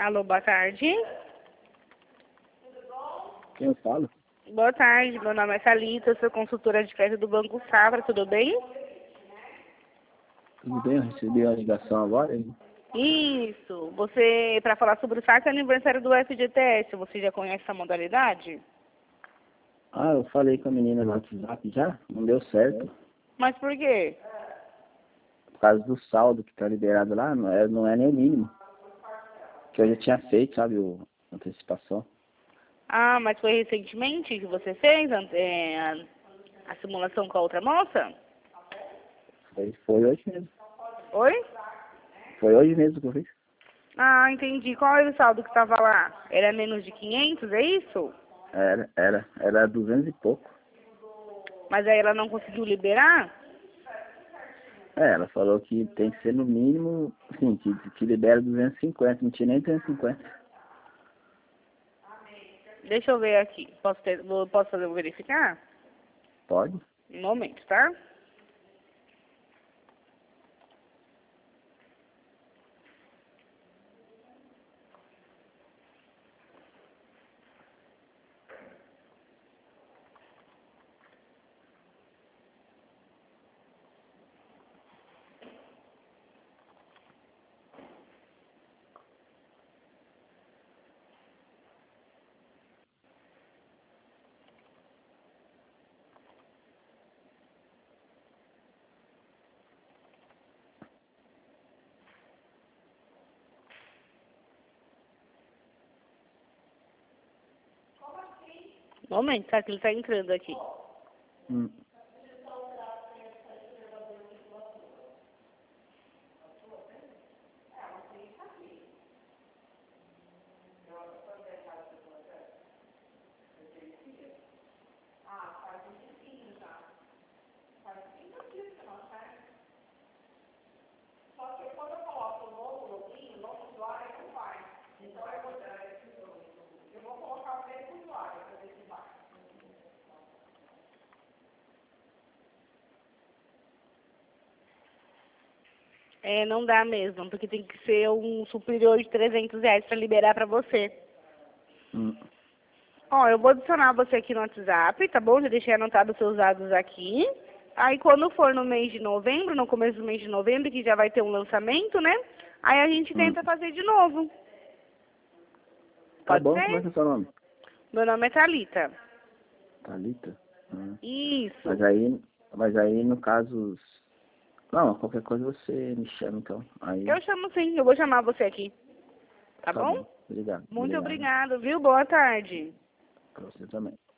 Alô, boa tarde. Quem eu falo? Boa tarde, meu nome é Thalita, eu sou consultora de crédito do Banco Safra, tudo bem? Tudo bem? Eu recebi a ligação agora. Hein? Isso, você, para falar sobre o saque aniversário do FGTS, você já conhece essa modalidade? Ah, eu falei com a menina no WhatsApp já, não deu certo. Mas por quê? Por causa do saldo que tá liberado lá, não é nem o mínimo. Que eu já tinha feito, sabe, a antecipação. Ah, mas foi recentemente que você fez a simulação com a outra moça? Foi hoje mesmo. Oi? Foi hoje mesmo que eu fiz. Ah, entendi. Qual era o saldo que estava lá? Era menos de 500, é isso? Era 200 e pouco. Mas aí ela não conseguiu liberar? Ela falou que tem que ser no mínimo, assim, que libera 250, não tinha nem 350. Deixa eu ver aqui. Posso fazer verificar? Pode? Um momento, tá? Um momento, tá? Que ele tá entrando aqui. Hum. É, não dá mesmo, porque tem que ser um superior de R$ 300 para liberar para você. Hum. Ó, eu vou adicionar você aqui no WhatsApp, tá bom? Já deixei anotado os seus dados aqui. Aí quando for no mês de novembro, no começo do mês de novembro, que já vai ter um lançamento, né? Aí a gente Hum. tenta fazer de novo. Tá Pode bom, como é ser? que é o seu nome? Meu nome é Thalita. Thalita? Isso. Mas aí no caso. Não, qualquer coisa você me chama então. Aí, Eu chamo sim, eu vou chamar você aqui. Tá tá bom? bom. Obrigado. Muito Obrigado. obrigado, viu? Boa tarde. Pra você também.